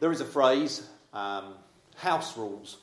There is a phrase, house rules.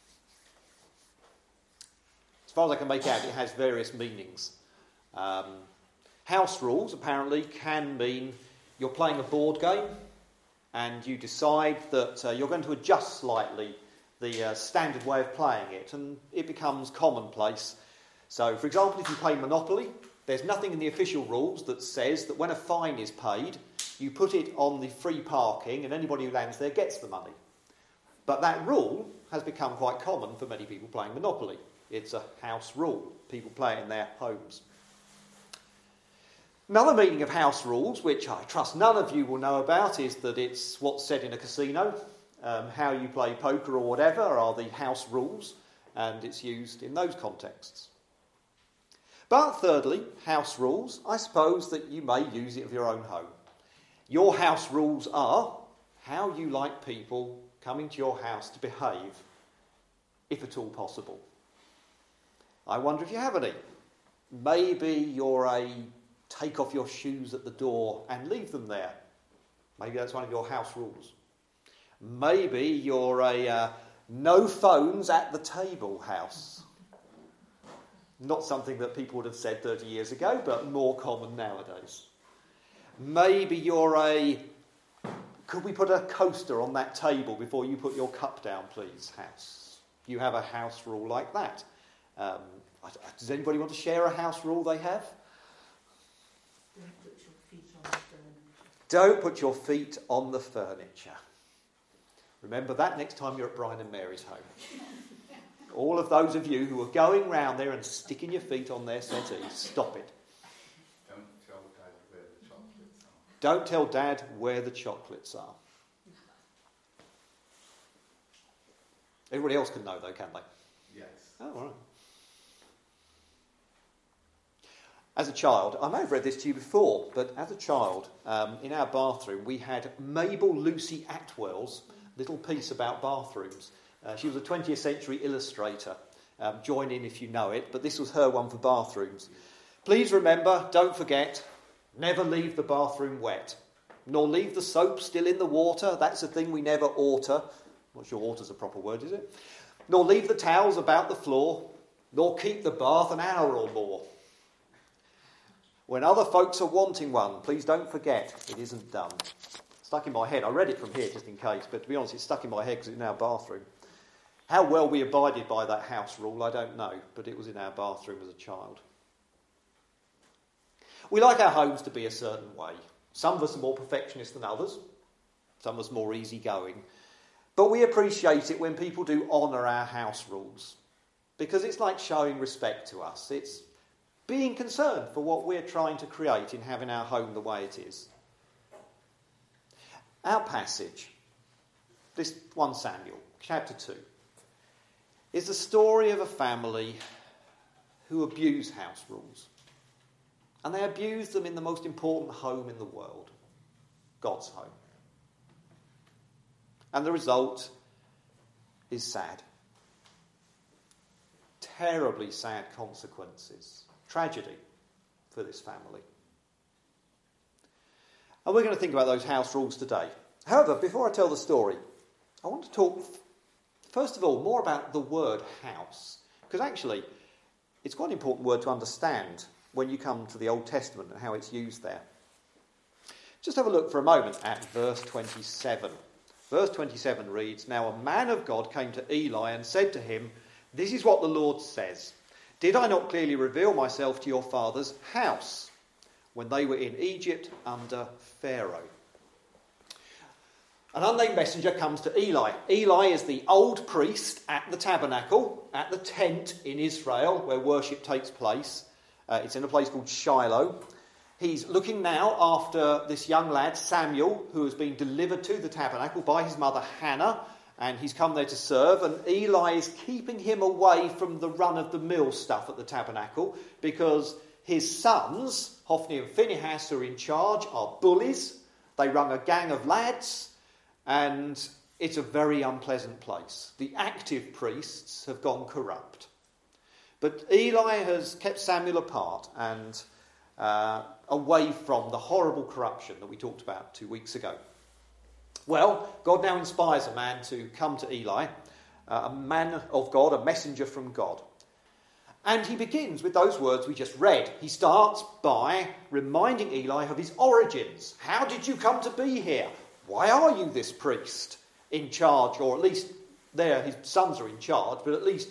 As far as I can make out, it has various meanings. House rules apparently can mean you're playing a board game and you decide that you're going to adjust slightly the standard way of playing it, and it becomes commonplace. So, for example, if you play Monopoly, there's nothing in the official rules that says that when a fine is paid, you put it on the free parking and anybody who lands there gets the money. But that rule has become quite common for many people playing Monopoly. It's a house rule. People play it in their homes. Another meaning of house rules, which I trust none of you will know about, is that it's what's said in a casino. How you play poker or whatever are the house rules, and it's used in those contexts. But thirdly, house rules, I suppose that you may use it of your own home. Your house rules are how you like people coming to your house to behave, if at all possible. I wonder if you have any. Maybe you're a take off your shoes at the door and leave them there. Maybe that's one of your house rules. Maybe you're a no phones at the table house. Not something that people would have said 30 years ago, but more common nowadays. Maybe you're a could we put a coaster on that table before you put your cup down, please, house. You have a house rule like that. Does anybody want to share a house rule they have? Don't put your feet on the furniture. Remember that next time you're at Brian and Mary's home. All of those of you who are going round there and sticking your feet on their settees, stop it. Don't tell Dad where the chocolates are. Everybody else can know though, can't they? Yes. Oh, all right. As a child, I may have read this to you before, but as a child, in our bathroom, we had Mabel Lucy Atwell's little piece about bathrooms. She was a 20th century illustrator. Join in if you know it, but this was her one for bathrooms. Please remember, don't forget, never leave the bathroom wet, nor leave the soap still in the water. That's a thing we never alter. I'm not sure alter's a proper word, is it? Nor leave the towels about the floor, nor keep the bath an hour or more. When other folks are wanting one, please don't forget it isn't done. Stuck in my head. I read it from here just in case, but to be honest, it's stuck in my head because it's in our bathroom. How well we abided by that house rule, I don't know, but it was in our bathroom as a child. We like our homes to be a certain way. Some of us are more perfectionist than others. Some of us more easygoing. But we appreciate it when people do honour our house rules, because it's like showing respect to us. It's being concerned for what we're trying to create in having our home the way it is. Our passage, this 1 Samuel, chapter 2, is the story of a family who abuse house rules. And they abuse them in the most important home in the world, God's home. And the result is sad. Terribly sad consequences. Tragedy for this family. And we're going to think about those house rules today. However, before I tell the story, I want to talk, first of all, more about the word house. Because actually, it's quite an important word to understand when you come to the Old Testament and how it's used there. Just have a look for a moment at verse 27. Verse 27 reads, "Now a man of God came to Eli and said to him, 'This is what the Lord says. Did I not clearly reveal myself to your father's house when they were in Egypt under Pharaoh?'" An unnamed messenger comes to Eli. Eli is the old priest at the tabernacle, at the tent in Israel where worship takes place. It's in a place called Shiloh. He's looking now after this young lad, Samuel, who has been delivered to the tabernacle by his mother Hannah, and he's come there to serve, and Eli is keeping him away from the run-of-the-mill stuff at the tabernacle because his sons, Hophni and Phinehas, who are in charge, are bullies. They run a gang of lads, and it's a very unpleasant place. The active priests have gone corrupt. But Eli has kept Samuel apart and away from the horrible corruption that we talked about 2 weeks ago. Well, God now inspires a man to come to Eli, a man of God, a messenger from God. And he begins with those words we just read. He starts by reminding Eli of his origins. How did you come to be here? Why are you this priest in charge? Or at least there his sons are in charge, but at least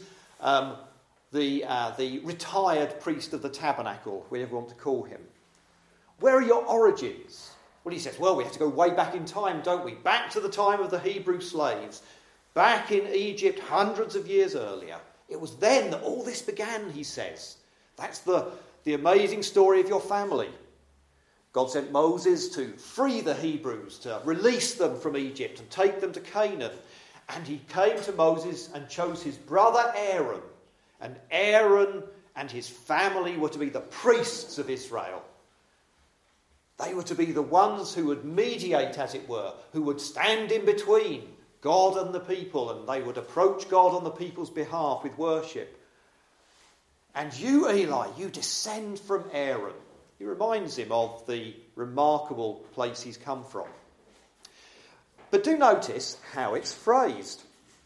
the retired priest of the tabernacle, whatever you want to call him. Where are your origins? Well, he says, well, we have to go way back in time, don't we? Back to the time of the Hebrew slaves. Back in Egypt hundreds of years earlier. It was then that all this began, he says. That's the amazing story of your family. God sent Moses to free the Hebrews, to release them from Egypt and take them to Canaan. And he came to Moses and chose his brother Aaron. And Aaron and his family were to be the priests of Israel. They were to be the ones who would mediate, as it were, who would stand in between God and the people, and they would approach God on the people's behalf with worship. And you, Eli, you descend from Aaron. He reminds him of the remarkable place he's come from. But do notice how it's phrased.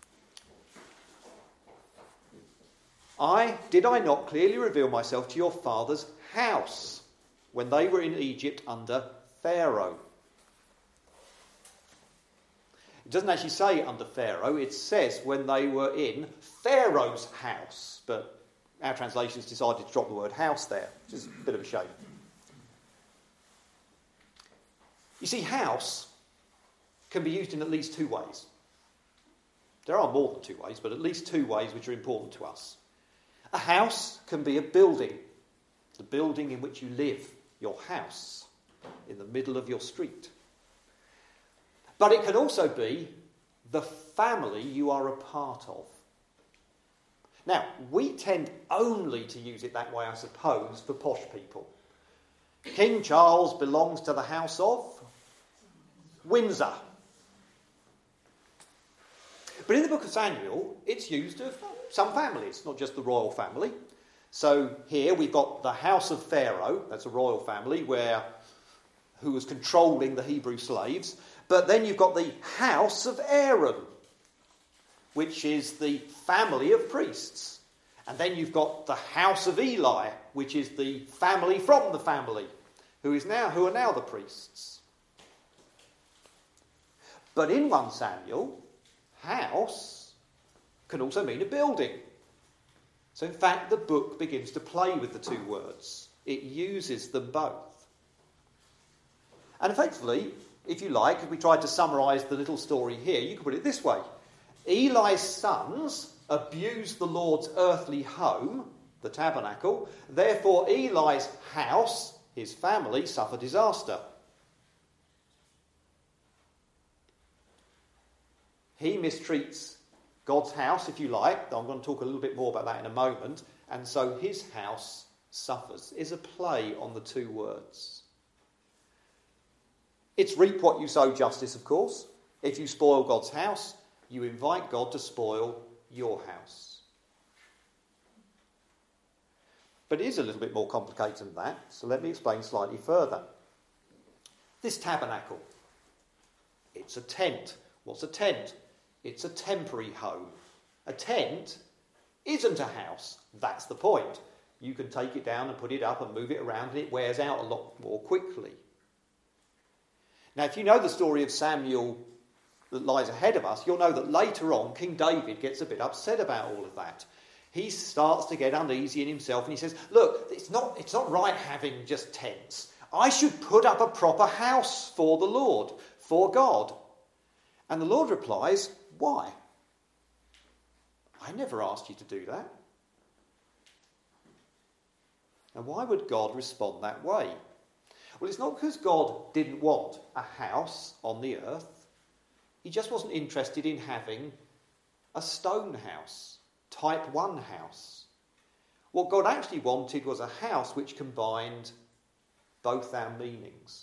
Did I not clearly reveal myself to your father's house when they were in Egypt under Pharaoh? It doesn't actually say under Pharaoh, it says when they were in Pharaoh's house. But our translations decided to drop the word house there, which is a bit of a shame. You see, house can be used in at least two ways. There are more than two ways, but at least two ways which are important to us. A house can be a building, the building in which you live, your house, in the middle of your street. But it can also be the family you are a part of. Now, we tend only to use it that way, I suppose, for posh people. King Charles belongs to the house of Windsor. But in the book of Samuel, it's used of some families, not just the royal family. So here we've got the house of Pharaoh, that's a royal family, who was controlling the Hebrew slaves. But then you've got the house of Aaron, which is the family of priests. And then you've got the house of Eli, which is the family from the family, who are now the priests. But in 1 Samuel, house can also mean a building. So in fact, the book begins to play with the two words. It uses them both. And effectively, if you like, if we tried to summarise the little story here, you could put it this way. Eli's sons abused the Lord's earthly home, the tabernacle. Therefore, Eli's house, his family, suffered disaster. He mistreats God's house, if you like. I'm going to talk a little bit more about that in a moment. And so his house suffers. Is a play on the two words. It's reap what you sow justice, of course. If you spoil God's house, you invite God to spoil your house. But it is a little bit more complicated than that, so let me explain slightly further. This tabernacle, it's a tent. What's a tent? It's a temporary home. A tent isn't a house. That's the point. You can take it down and put it up and move it around and it wears out a lot more quickly. Now, if you know the story of Samuel that lies ahead of us, you'll know that later on King David gets a bit upset about all of that. He starts to get uneasy in himself and he says, look, it's not right having just tents. I should put up a proper house for the Lord, for God. And the Lord replies, why? I never asked you to do that. And why would God respond that way? Well, it's not because God didn't want a house on the earth. He just wasn't interested in having a stone house, type 1 house. What God actually wanted was a house which combined both our meanings.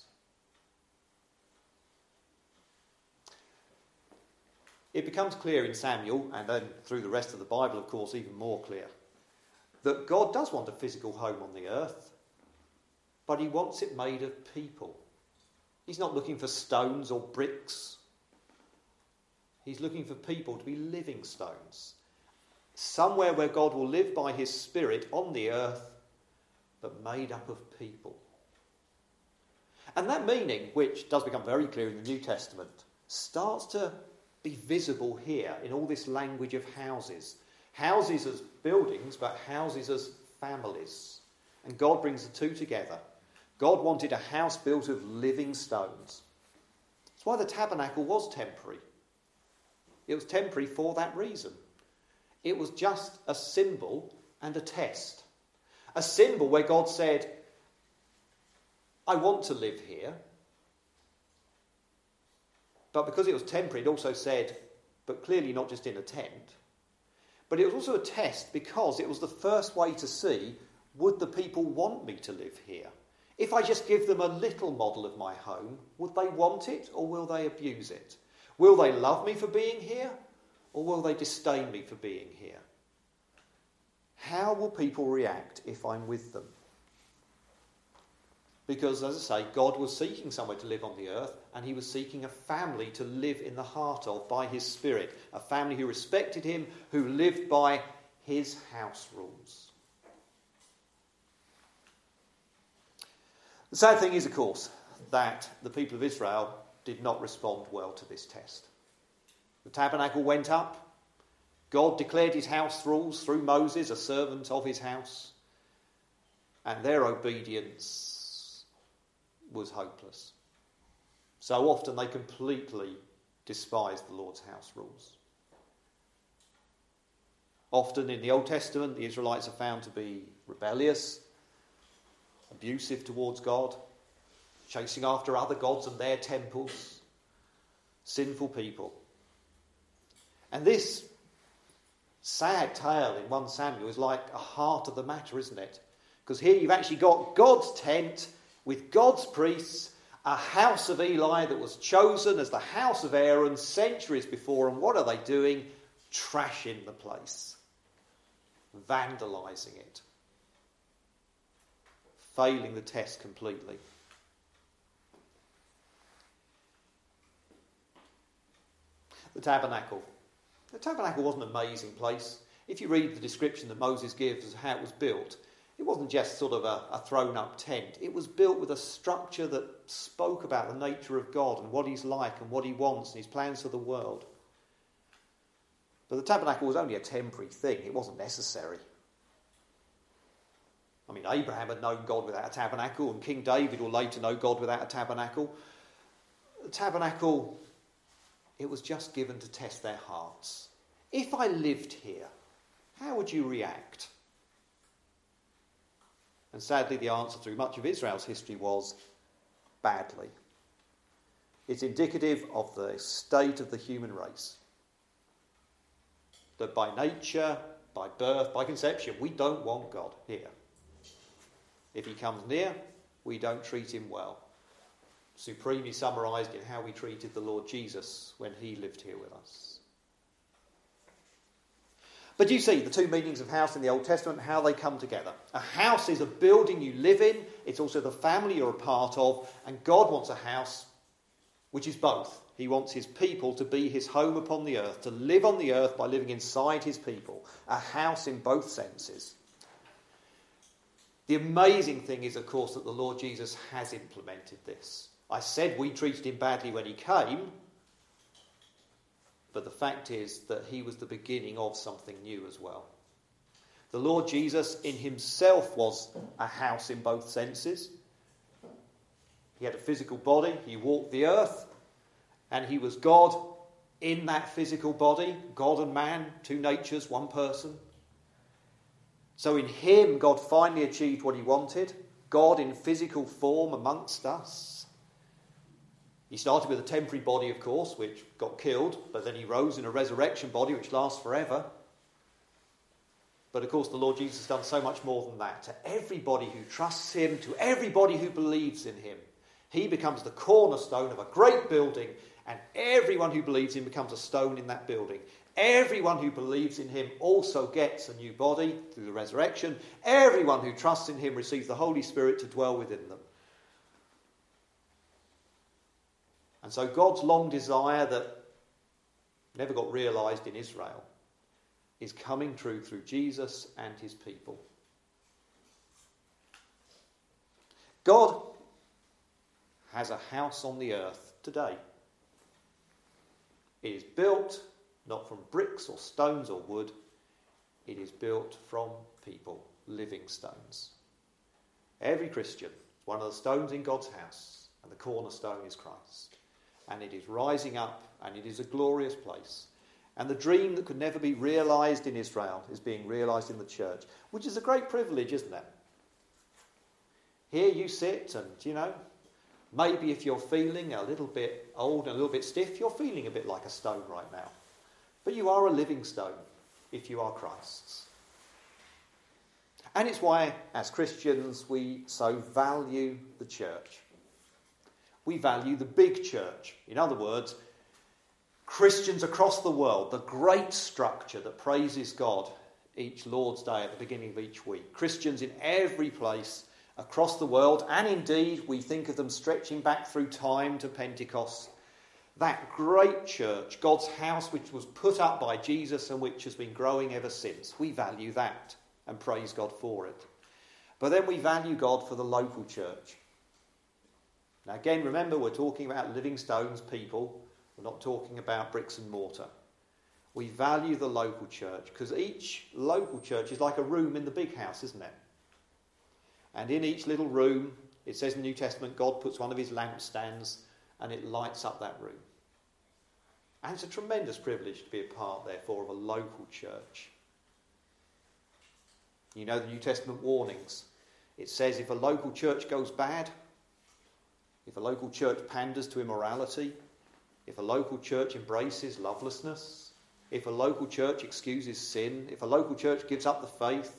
It becomes clear in Samuel, and then through the rest of the Bible, of course, even more clear, that God does want a physical home on the earth, but he wants it made of people. He's not looking for stones or bricks He's looking for people to be living stones. Somewhere where God will live by his Spirit on the earth, but made up of people. And that meaning, which does become very clear in the New Testament, starts to be visible here in all this language of houses. Houses as buildings, but houses as families. And God brings the two together. God wanted a house built of living stones. That's why the tabernacle was temporary. It was temporary for that reason. It was just a symbol and a test. A symbol where God said, I want to live here. But because it was temporary, it also said, but clearly not just in a tent. But it was also a test because it was the first way to see, would the people want me to live here? If I just give them a little model of my home, would they want it or will they abuse it? Will they love me for being here or will they disdain me for being here? How will people react if I'm with them? Because, as I say, God was seeking somewhere to live on the earth, and he was seeking a family to live in the heart of by his Spirit. A family who respected him, who lived by his house rules. The sad thing is, of course, that the people of Israel did not respond well to this test. The tabernacle went up. God declared his house rules through Moses, a servant of his house. And their obedience was hopeless. So often they completely despised the Lord's house rules. Often in the Old Testament, the Israelites are found to be rebellious, abusive towards God, chasing after other gods and their temples, sinful people. And this sad tale in 1 Samuel is like a heart of the matter, isn't it? Because here you've actually got God's tent with God's priests, a house of Eli that was chosen as the house of Aaron centuries before. And what are they doing? Trashing the place. Vandalising it. Failing the test completely. The tabernacle. The tabernacle wasn't an amazing place. If you read the description that Moses gives of how it was built, it wasn't just sort of a thrown-up tent. It was built with a structure that spoke about the nature of God and what he's like and what he wants and his plans for the world. But the tabernacle was only a temporary thing. It wasn't necessary. I mean, Abraham had known God without a tabernacle, and King David will later know God without a tabernacle. The tabernacle, it was just given to test their hearts. If I lived here, how would you react? And sadly, the answer through much of Israel's history was badly. It's indicative of the state of the human race. That by nature, by birth, by conception, we don't want God here. If he comes near, we don't treat him well. Supremely summarised in how we treated the Lord Jesus when he lived here with us. But you see the two meanings of house in the Old Testament, how they come together. A house is a building you live in. It's also the family you're a part of. And God wants a house which is both. He wants his people to be his home upon the earth, to live on the earth by living inside his people. A house in both senses. The amazing thing is, of course, that the Lord Jesus has implemented this. I said we treated him badly when he came, but the fact is that he was the beginning of something new as well. The Lord Jesus in himself was a house in both senses. He had a physical body, he walked the earth, and he was God in that physical body, God and man, two natures, one person. So in him, God finally achieved what he wanted, God in physical form amongst us. He started with a temporary body, of course, which got killed, but then he rose in a resurrection body which lasts forever. But of course the Lord Jesus has done so much more than that. To everybody who trusts him, to everybody who believes in him, he becomes the cornerstone of a great building, and everyone who believes in him becomes a stone in that building. Everyone who believes in him also gets a new body through the resurrection. Everyone who trusts in him receives the Holy Spirit to dwell within them. And so God's long desire that never got realised in Israel, is coming true through Jesus and his people. God has a house on the earth today. It is built not from bricks or stones or wood. It is built from people, living stones. Every Christian is one of the stones in God's house, and the cornerstone is Christ. And it is rising up, and it is a glorious place. And the dream that could never be realised in Israel is being realised in the church, which is a great privilege, isn't it? Here you sit and, maybe if you're feeling a little bit old and a little bit stiff, you're feeling a bit like a stone right now. But you are a living stone if you are Christ's. And it's why, as Christians, we so value the church. We value the big church. In other words, Christians across the world, the great structure that praises God each Lord's Day at the beginning of each week. Christians in every place across the world, and indeed we think of them stretching back through time to Pentecost. That great church, God's house, which was put up by Jesus and which has been growing ever since. We value that and praise God for it. But then we value God for the local church. Now again, remember, we're talking about living stones, people. We're not talking about bricks and mortar. We value the local church because each local church is like a room in the big house, isn't it? And in each little room, it says in the New Testament, God puts one of his lampstands and it lights up that room. And it's a tremendous privilege to be a part, therefore, of a local church. You know the New Testament warnings. It says if a local church goes bad, if a local church panders to immorality, if a local church embraces lovelessness, if a local church excuses sin, if a local church gives up the faith,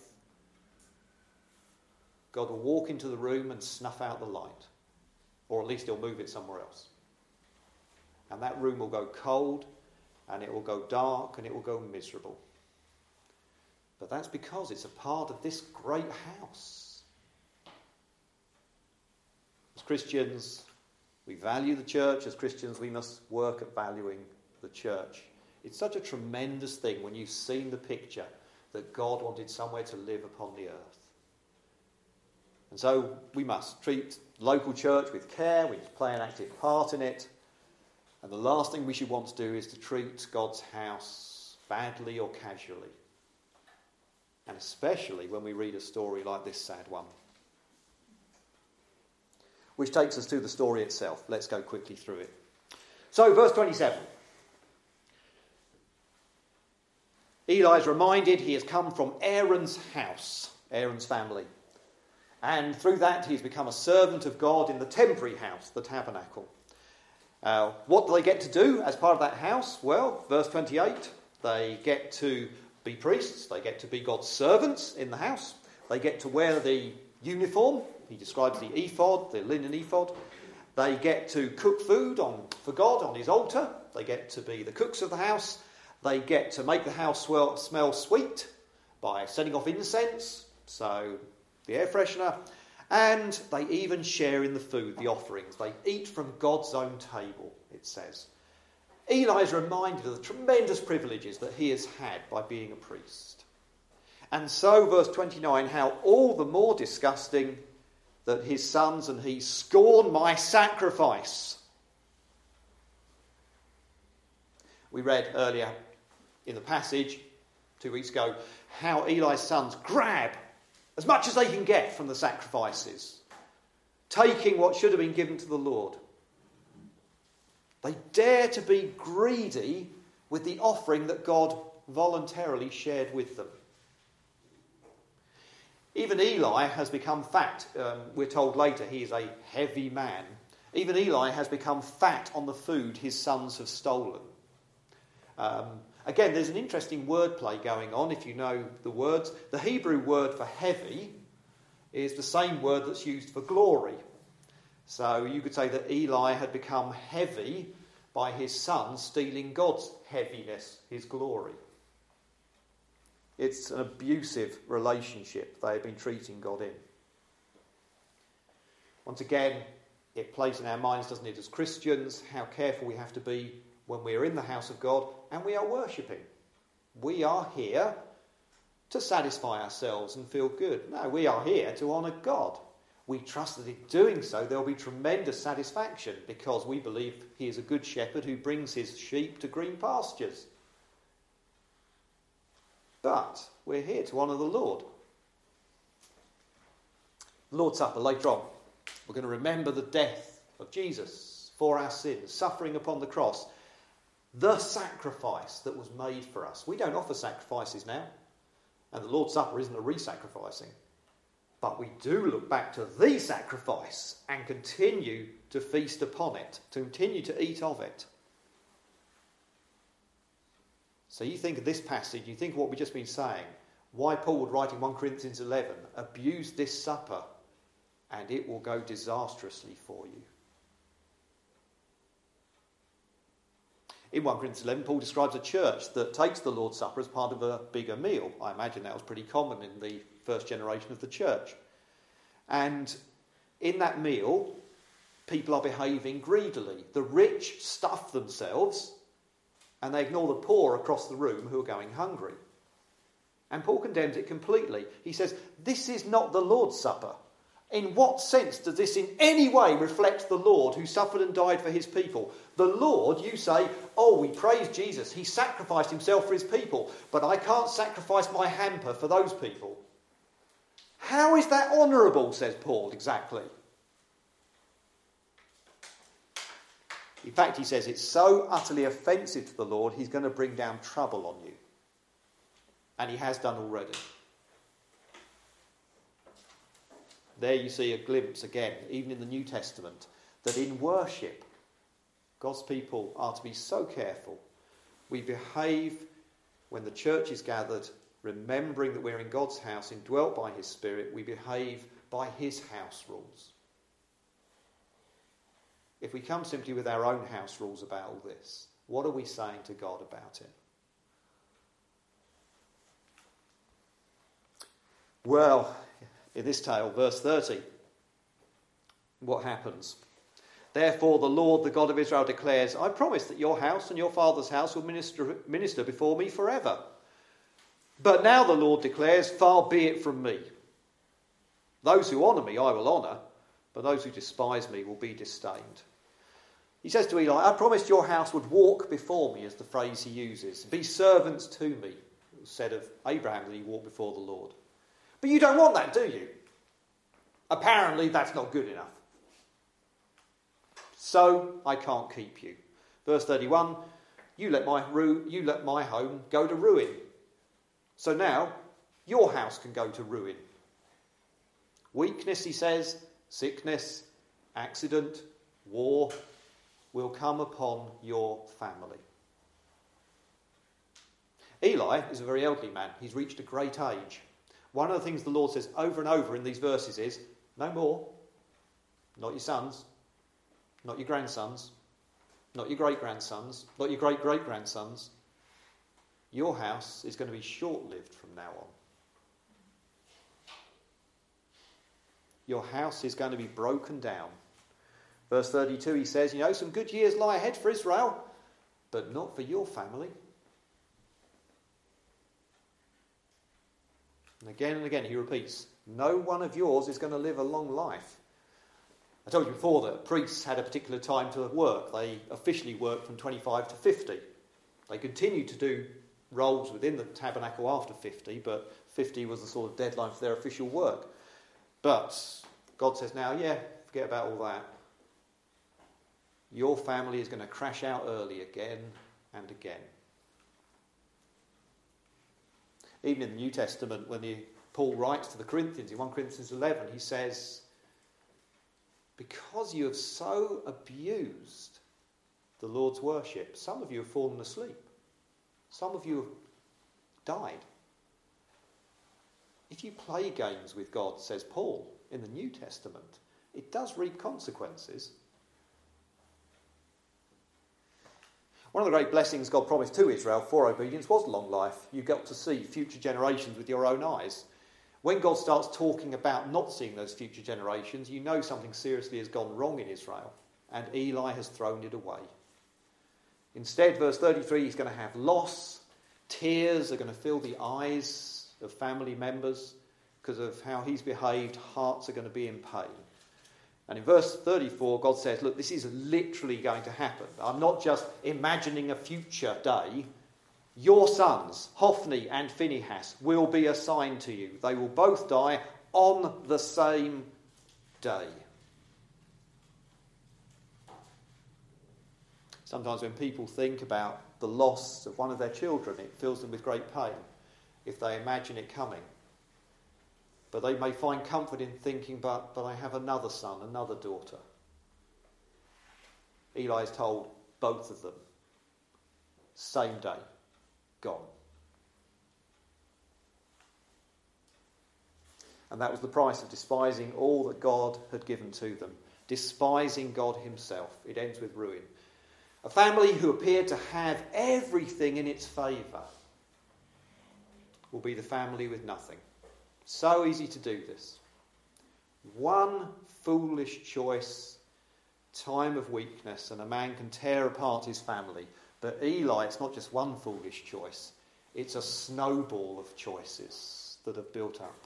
God will walk into the room and snuff out the light. Or at least he'll move it somewhere else. And that room will go cold, and it will go dark, and it will go miserable. But that's because it's a part of this great house. As Christians, we value the church. As Christians, we must work at valuing the church. It's such a tremendous thing when you've seen the picture that God wanted somewhere to live upon the earth. And so we must treat local church with care. We must play an active part in it. And the last thing we should want to do is to treat God's house badly or casually. And especially when we read a story like this sad one. Which takes us to the story itself. Let's go quickly through it. So, verse 27. Eli is reminded he has come from Aaron's house, Aaron's family. And through that he's become a servant of God in the temporary house, the tabernacle. What do they get to do as part of that house? Well, verse 28, they get to be priests, they get to be God's servants in the house, they get to wear the uniform, he describes the ephod, the linen ephod, they get to cook food for God on his altar, they get to be the cooks of the house, they get to make the house smell sweet by setting off incense, so the air freshener, and they even share in the food, the offerings. They eat from God's own table, it says. Eli is reminded of the tremendous privileges that he has had by being a priest. And so, verse 29, how all the more disgusting that his sons and he scorn my sacrifice. We read earlier in the passage, 2 weeks ago, how Eli's sons grab as much as they can get from the sacrifices, taking what should have been given to the Lord. They dare to be greedy with the offering that God voluntarily shared with them. Even Eli has become fat. We're told later he is a heavy man. Even Eli has become fat on the food his sons have stolen. Again, there's an interesting wordplay going on, if you know the words. The Hebrew word for heavy is the same word that's used for glory. So you could say that Eli had become heavy by his son stealing God's heaviness, his glory. It's an abusive relationship they have been treating God in. Once again, it plays in our minds, doesn't it, as Christians, how careful we have to be when we are in the house of God and we are worshipping. We are here to satisfy ourselves and feel good. No, we are here to honour God. We trust that in doing so there will be tremendous satisfaction because we believe he is a good shepherd who brings his sheep to green pastures. But we're here to honour the Lord. The Lord's Supper later on, we're going to remember the death of Jesus for our sins, suffering upon the cross, the sacrifice that was made for us. We don't offer sacrifices now, and the Lord's Supper isn't a re-sacrificing. But we do look back to the sacrifice and continue to feast upon it, to continue to eat of it. So you think of this passage, you think of what we've just been saying, why Paul would write in 1 Corinthians 11, abuse this supper and it will go disastrously for you. In 1 Corinthians 11, Paul describes a church that takes the Lord's Supper as part of a bigger meal. I imagine that was pretty common in the first generation of the church. And in that meal, people are behaving greedily. The rich stuff themselves and they ignore the poor across the room who are going hungry. And Paul condemns it completely. He says, this is not the Lord's Supper. In what sense does this in any way reflect the Lord who suffered and died for his people? The Lord, you say, oh, we praise Jesus. He sacrificed himself for his people, but I can't sacrifice my hamper for those people. How is that honourable, says Paul, exactly? In fact, he says it's so utterly offensive to the Lord, he's going to bring down trouble on you. And he has done already. There you see a glimpse again, even in the New Testament, that in worship, God's people are to be so careful. We behave when the church is gathered, remembering that we're in God's house, indwelt by his Spirit. We behave by his house rules. If we come simply with our own house rules about all this, what are we saying to God about it? Well, in this tale, verse 30, what happens? Therefore the Lord, the God of Israel, declares, I promise that your house and your father's house will minister before me forever. But now the Lord declares, far be it from me. Those who honour me I will honour, but those who despise me will be disdained. He says to Eli, I promised your house would walk before me, is the phrase he uses. Be servants to me. It was said of Abraham that he walked before the Lord. But you don't want that, do you? Apparently that's not good enough. So I can't keep you. Verse 31, you let my home go to ruin. So now your house can go to ruin. Weakness, he says, sickness, accident, war will come upon your family. Eli is a very elderly man. He's reached a great age. One of the things the Lord says over and over in these verses is, no more, not your sons, not your grandsons, not your great-grandsons, not your great-great-grandsons. Your house is going to be short-lived from now on. Your house is going to be broken down. Verse 32, he says, some good years lie ahead for Israel, but not for your family. And again he repeats, no one of yours is going to live a long life. I told you before that priests had a particular time to work. They officially worked from 25 to 50. They continued to do roles within the tabernacle after 50, but 50 was the sort of deadline for their official work. But God says now, forget about all that. Your family is going to crash out early again and again. Even in the New Testament, when Paul writes to the Corinthians, in 1 Corinthians 11, he says, because you have so abused the Lord's worship, some of you have fallen asleep. Some of you have died. If you play games with God, says Paul in the New Testament, it does reap consequences. One of the great blessings God promised to Israel for obedience was long life. You got to see future generations with your own eyes. When God starts talking about not seeing those future generations, you know something seriously has gone wrong in Israel, and Eli has thrown it away. Instead, verse 33, he's going to have loss. Tears are going to fill the eyes of family members because of how he's behaved. Hearts are going to be in pain. And in verse 34, God says, look, this is literally going to happen. I'm not just imagining a future day. Your sons, Hophni and Phinehas, will be assigned to you. They will both die on the same day. Sometimes when people think about the loss of one of their children, it fills them with great pain if they imagine it coming. But they may find comfort in thinking, but I have another son, another daughter. Eli is told both of them, same day, gone. And that was the price of despising all that God had given to them, despising God himself. It ends with ruin. A family who appeared to have everything in its favour will be the family with nothing. So easy to do this. One foolish choice, time of weakness, and a man can tear apart his family. But Eli, it's not just one foolish choice. It's a snowball of choices that have built up.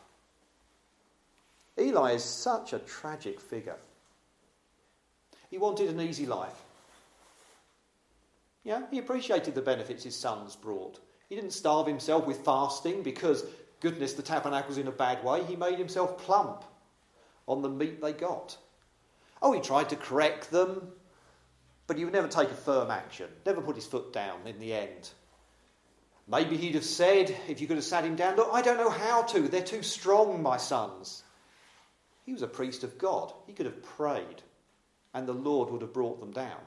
Eli is such a tragic figure. He wanted an easy life. Yeah, he appreciated the benefits his sons brought. He didn't starve himself with fasting because, goodness, the tabernacle's in a bad way. He made himself plump on the meat they got. Oh, he tried to correct them, but he would never take a firm action, never put his foot down in the end. Maybe he'd have said, if you could have sat him down, look, I don't know how to. They're too strong, my sons. He was a priest of God. He could have prayed, and the Lord would have brought them down.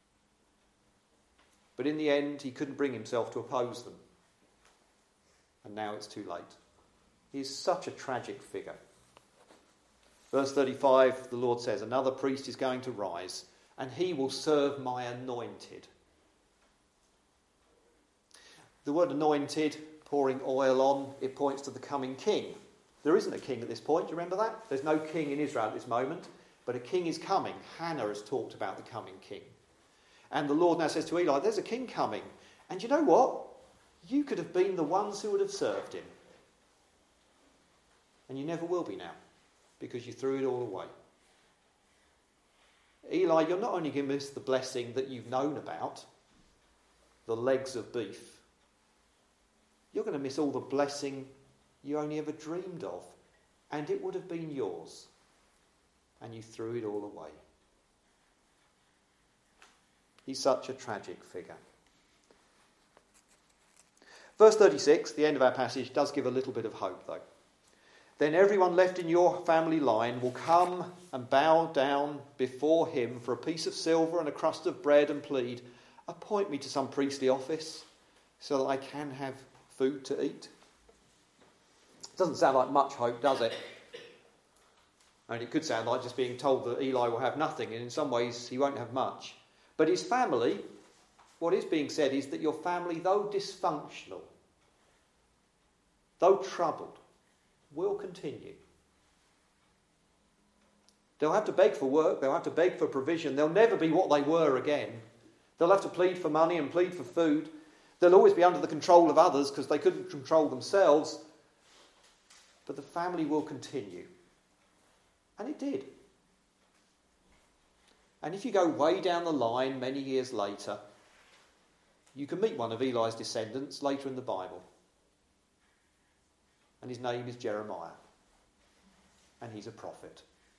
But in the end, he couldn't bring himself to oppose them. And now it's too late. He is such a tragic figure. Verse 35, the Lord says, another priest is going to rise, and he will serve my anointed. The word anointed, pouring oil on, it points to the coming king. There isn't a king at this point, do you remember that? There's no king in Israel at this moment, but a king is coming. Hannah has talked about the coming king. And the Lord now says to Eli, there's a king coming. And you know what? You could have been the ones who would have served him. And you never will be now, because you threw it all away. Eli, you're not only going to miss the blessing that you've known about, the legs of beef, you're going to miss all the blessing you only ever dreamed of. And it would have been yours. And you threw it all away. He's such a tragic figure. Verse 36, the end of our passage, does give a little bit of hope, though. Then everyone left in your family line will come and bow down before him for a piece of silver and a crust of bread and plead, appoint me to some priestly office so that I can have food to eat. It doesn't sound like much hope, does it? And it could sound like just being told that Eli will have nothing, and in some ways he won't have much. But his family, what is being said is that your family, though dysfunctional, though troubled, will continue. They'll have to beg for work, they'll have to beg for provision, they'll never be what they were again. They'll have to plead for money and plead for food. They'll always be under the control of others because they couldn't control themselves. But the family will continue. And it did. And if you go way down the line many years later, you can meet one of Eli's descendants later in the Bible. And his name is Jeremiah. And he's a prophet.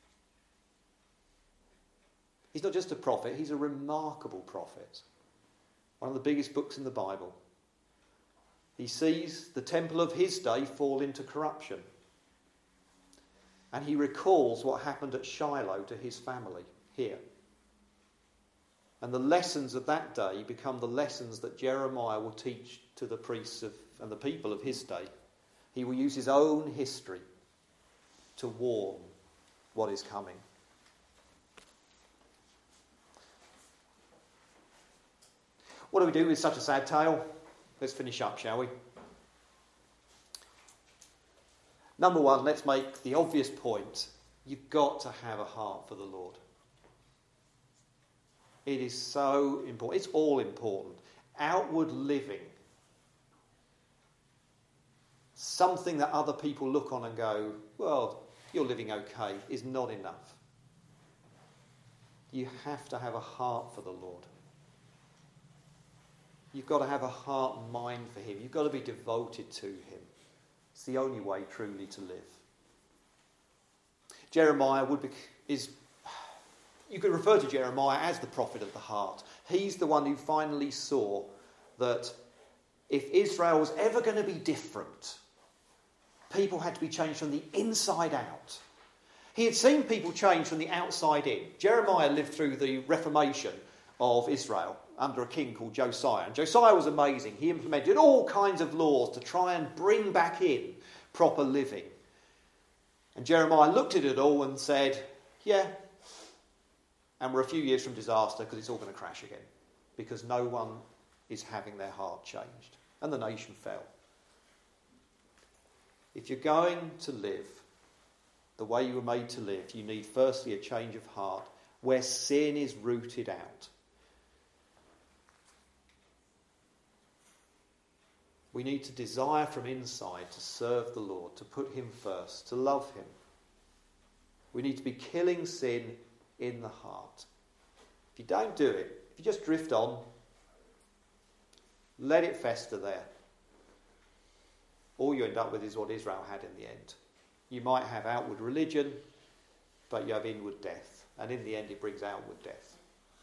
He's not just a prophet, he's a remarkable prophet. One of the biggest books in the Bible. He sees the temple of his day fall into corruption. And he recalls what happened at Shiloh to his family here. And the lessons of that day become the lessons that Jeremiah will teach to the priests and the people of his day. He will use his own history to warn what is coming. What do we do with such a sad tale? Let's finish up, shall we? Number one, let's make the obvious point. You've got to have a heart for the Lord. It is so important. It's all important. Outward living, something that other people look on and go, well, you're living okay, is not enough. You have to have a heart for the Lord. You've got to have a heart and mind for him. You've got to be devoted to him. It's the only way truly to live. Jeremiah you could refer to Jeremiah as the prophet of the heart. He's the one who finally saw that if Israel was ever going to be different, people had to be changed from the inside out. He had seen people change from the outside in. Jeremiah lived through the Reformation of Israel under a king called Josiah. And Josiah was amazing. He implemented all kinds of laws to try and bring back in proper living. And Jeremiah looked at it all and said, yeah, and we're a few years from disaster because it's all going to crash again because no one is having their heart changed. And the nation fell. If you're going to live the way you were made to live, you need firstly a change of heart where sin is rooted out. We need to desire from inside to serve the Lord, to put him first, to love him. We need to be killing sin in the heart. If you don't do it, if you just drift on, let it fester there, all you end up with is what Israel had in the end. You might have outward religion, but you have inward death. And in the end, it brings outward death.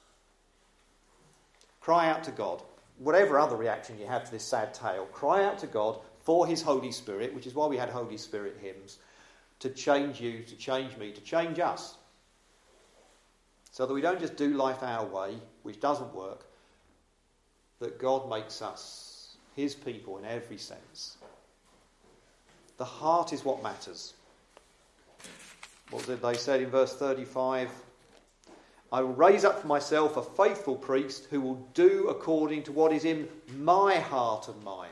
Cry out to God. Whatever other reaction you have to this sad tale, cry out to God for his Holy Spirit, which is why we had Holy Spirit hymns, to change you, to change me, to change us. So that we don't just do life our way, which doesn't work, that God makes us his people in every sense. The heart is what matters. What did they say in verse 35? I will raise up for myself a faithful priest who will do according to what is in my heart and mind.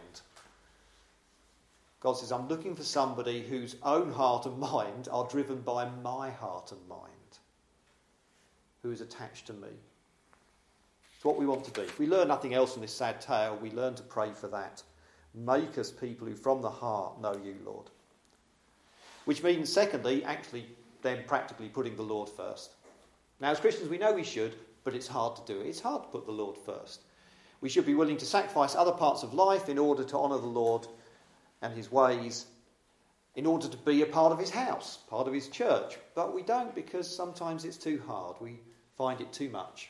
God says, I'm looking for somebody whose own heart and mind are driven by my heart and mind, who is attached to me. It's what we want to be. If we learn nothing else from this sad tale, we learn to pray for that. Make us people who from the heart know you, Lord. Which means, secondly, actually then practically putting the Lord first. Now, as Christians, we know we should, but it's hard to do it. It's hard to put the Lord first. We should be willing to sacrifice other parts of life in order to honour the Lord and his ways, in order to be a part of his house, part of his church. But we don't, because sometimes it's too hard. We find it too much.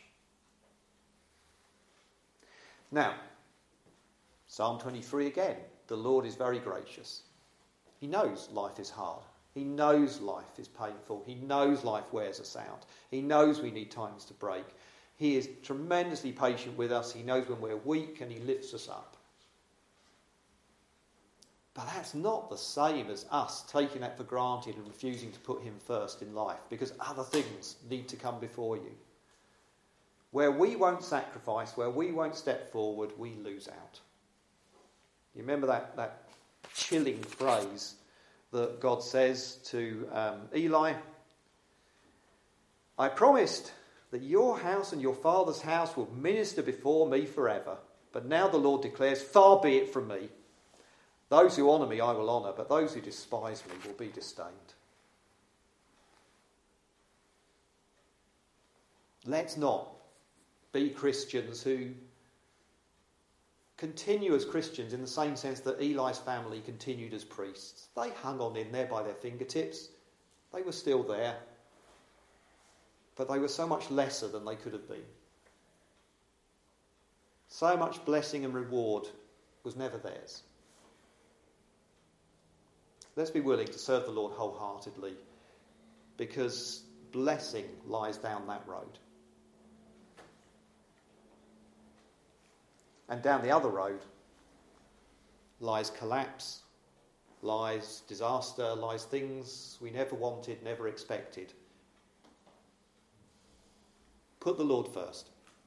Now, Psalm 23 again. The Lord is very gracious. He knows life is hard. He knows life is painful. He knows life wears us out. He knows we need times to break. He is tremendously patient with us. He knows when we're weak and he lifts us up. But that's not the same as us taking that for granted and refusing to put him first in life, because other things need to come before you. Where we won't sacrifice, where we won't step forward, we lose out. You remember that chilling phrase that God says to Eli? I promised that your house and your father's house will minister before me forever. But now the Lord declares, far be it from me. Those who honour me I will honour, but those who despise me will be disdained. Let's not be Christians who continue as Christians in the same sense that Eli's family continued as priests. They hung on in there by their fingertips. They were still there. But they were so much lesser than they could have been. So much blessing and reward was never theirs. Let's be willing to serve the Lord wholeheartedly, because blessing lies down that road. And down the other road lies collapse, lies disaster, lies things we never wanted, never expected. Put the Lord first.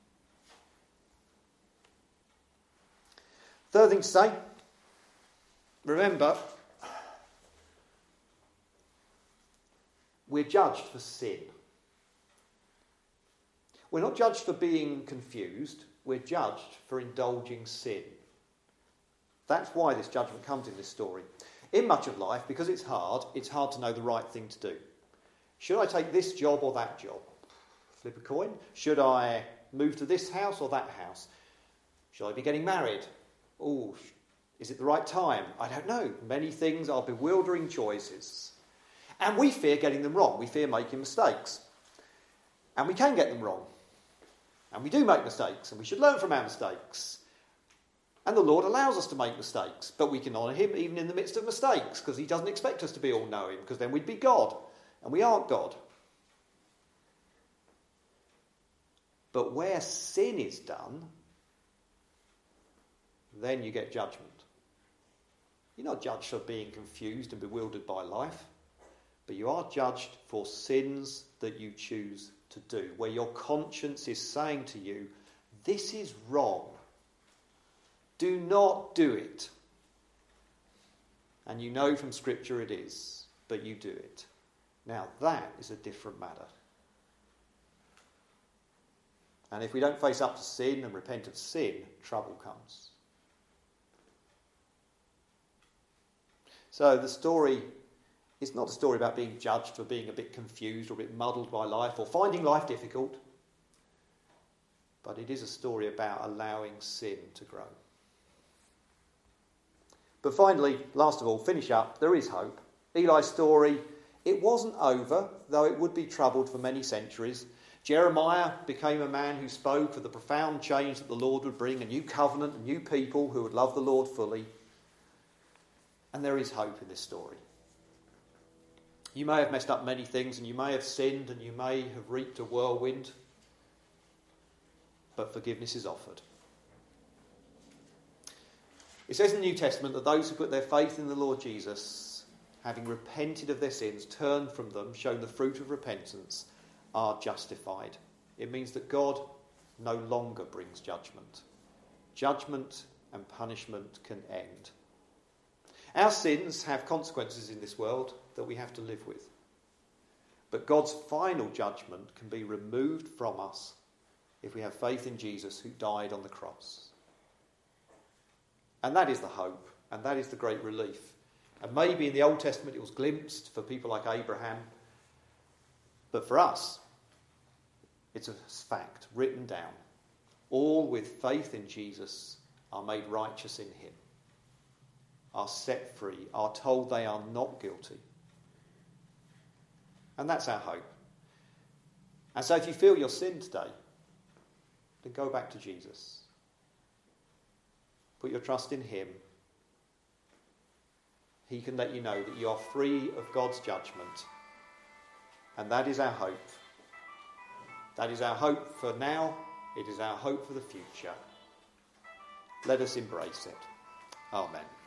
Third thing to say, remember, we're judged for sin. We're not judged for being confused. We're judged for indulging sin. That's why this judgment comes in this story. In much of life, because it's hard to know the right thing to do. Should I take this job or that job? Flip a coin. Should I move to this house or that house? Should I be getting married? Oh, is it the right time? I don't know. Many things are bewildering choices. And we fear getting them wrong. We fear making mistakes. And we can get them wrong. And we do make mistakes, and we should learn from our mistakes. And the Lord allows us to make mistakes, but we can honour him even in the midst of mistakes, because he doesn't expect us to be all-knowing, because then we'd be God, and we aren't God. But where sin is done, then you get judgment. You're not judged for being confused and bewildered by life, but you are judged for sins that you choose to do, where your conscience is saying to you, this is wrong. Do not do it. And you know from Scripture it is, but you do it. Now that is a different matter. And if we don't face up to sin and repent of sin, trouble comes. So the story is not a story about being judged for being a bit confused or a bit muddled by life or finding life difficult. But it is a story about allowing sin to grow. But finally, last of all, finish up, there is hope. Eli's story, it wasn't over, though it would be troubled for many centuries. Jeremiah became a man who spoke of the profound change that the Lord would bring, a new covenant, a new people who would love the Lord fully. And there is hope in this story. You may have messed up many things, and you may have sinned, and you may have reaped a whirlwind, but forgiveness is offered. It says in the New Testament that those who put their faith in the Lord Jesus, having repented of their sins, turned from them, shown the fruit of repentance, are justified. It means that God no longer brings judgment. Judgment and punishment can end. Our sins have consequences in this world that we have to live with. But God's final judgment can be removed from us if we have faith in Jesus who died on the cross. And that is the hope, and that is the great relief. And maybe in the Old Testament it was glimpsed for people like Abraham. But for us, it's a fact written down. All with faith in Jesus are made righteous in him, are set free, are told they are not guilty. And that's our hope. And so if you feel your sin today, then go back to Jesus. Put your trust in him. He can let you know that you are free of God's judgment. And that is our hope. That is our hope for now. It is our hope for the future. Let us embrace it. Amen.